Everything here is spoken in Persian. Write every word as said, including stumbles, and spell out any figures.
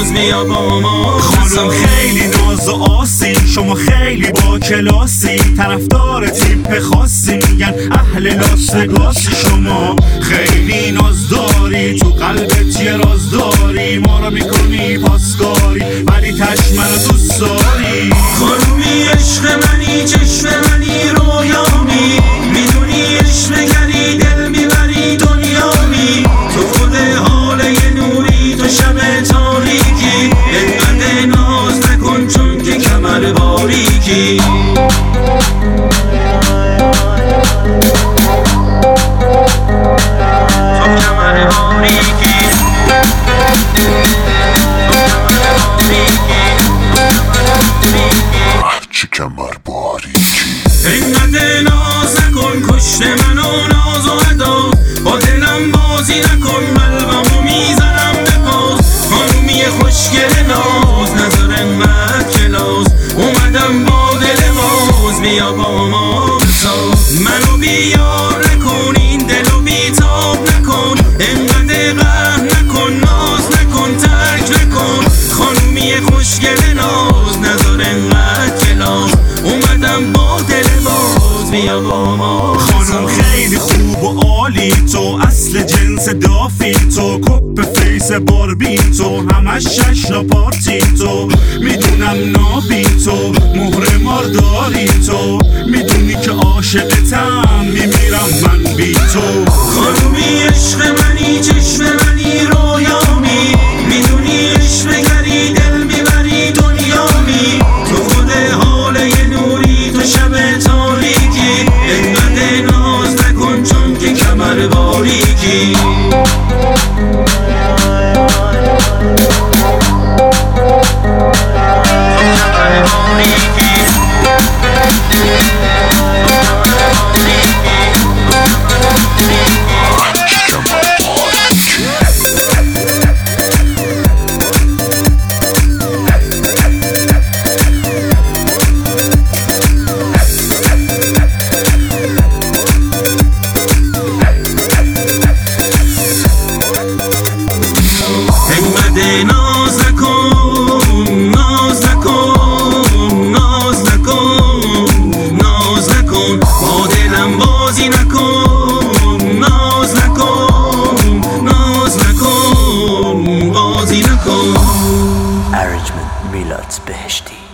باز بیا با ما. خانم خیلی ناز و آسی، شما خیلی با کلاسی، طرفدار تیپ خاصی، میگن اهل لاس وگاسی. شما خیلی ناز داری، تو قلبت یه راز داری، ما رو میکنی پاسکاری ولی تش منو دوست داری. خانومی عشق منی، چشم منی، رویامی، میدونی عشق گری دل میبری دنیامی. تو خود حال یه نوری، تو شب تاریکی، اینقدر ناز نکن چون که کمر باریکی. تو کمر باریکی، چه کمر باریکی. اینقدر ناز نکن، کشت منو ناز و ادا، با دلم بازی نکن، قلبمو میزنم به پاس. خانومی خوشگل ناز، نظر انقدر کلاس، اومدم با دل باز، بیا با ما بساز. منو بیار نکن، این دلو بیتاب نکن، اینقدر قهر نکن، ناز نکن، ترک نکن. خانومی خوشگل ناز، نظر انقدر کلاس، اومدم با دل باز، بیا با ما. خانم خیلی خوب و عالی، تو اصل جنس دافی، تو کپ فیس باربی، تو همش جشن پارتی، تو میدونم نابی، تو مهر مارداری، تو میدونی که عاشقتم، میمیرم من بی تو. خانومی عشق منی، چشم منی، رویامی، میدونی عشق گری دل میبری دنیامی. تو خود حال یه نوری، تو شب تاریکی، اینقدر ناز نکن چون که کمر باریکی. ناز نکن، ناز نکن، ناز نکن، ناز نکن، با دلم بازی نکن، ناز نکن، ناز نکن، بازی نکن. Arrangement میلاد بهشتی.